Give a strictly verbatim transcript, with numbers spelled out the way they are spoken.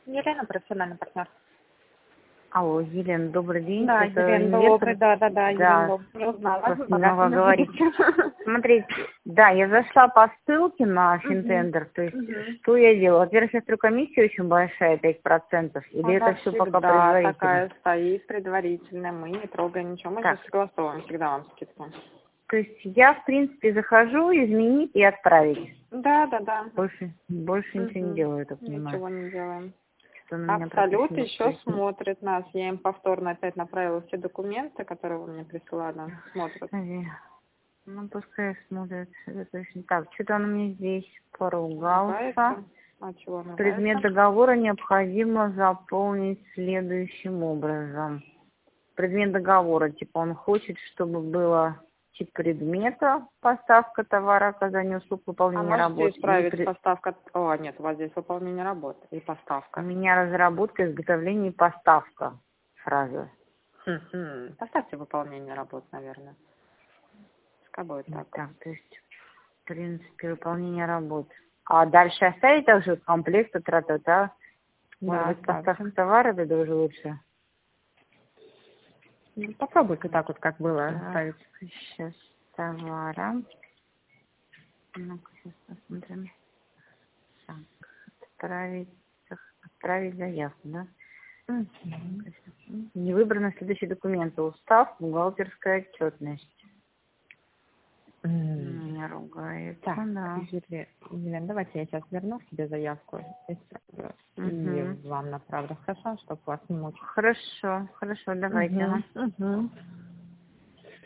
Елена, профессиональный партнер. Алло, Елена, добрый день. Да, Это Елена, инвестор? добрый, да, да, да, Да, Елена, добрый, узнала. просто Пока немного не говорить. говорите. Смотрите, да, я зашла по ссылке на Мгм. Финтендер, то есть Мгм. что я делаю? Во-первых, я смотрю, комиссия очень большая, пять процентов, или Она это все пока всегда предварительно? такая стоит, предварительная. Мы не трогаем ничего, мы же Так, согласовываем всегда вам скидку. то есть я, в принципе, захожу, изменить и отправить. Да, да, да. Больше, больше ничего не Мгм. делаю, я так понимаю. Ничего не делаем. Что на меня Абсолют прописано. еще смотрит нас. Я им повторно опять направила все документы, которые вы мне присылали. Смотрят. Подожди. Ну, пускай смотрят. Это точно так. Что-то он мне здесь поругался. Ругается. А чего он Предмет ругается? договора необходимо заполнить следующим образом. Предмет договора, типа он хочет, чтобы было тип предмета, поставка товара, оказание услуг, А выполнение можете работ. И исправить пред- поставка... О, нет, у вас здесь выполнение работы и У поставка. меня разработка, изготовление и поставка. Фраза. Хм-хм. Поставьте выполнение работ, наверное. Пускай будет Вот так. так, то есть, в принципе, выполнение работ. А дальше оставить также комплект, тра-та-та. Может Да, быть, поставка оставьте. товара, это даже лучше. Ну, попробуйте так вот, как было, Так, ставить. сейчас товара. Ну-ка, сейчас посмотрим. Так, отправить, отправить заявку, да? Мгм. Не выбраны следующие документы. Устав, бухгалтерская отчетность. М. Не ругается, Так, да. Еле- Елена, давайте я сейчас верну себе заявку и, сразу- и Угу. вам направлю. Хорошо, чтобы вас не мучить. Хорошо, хорошо, давайте, ага. Угу. Угу.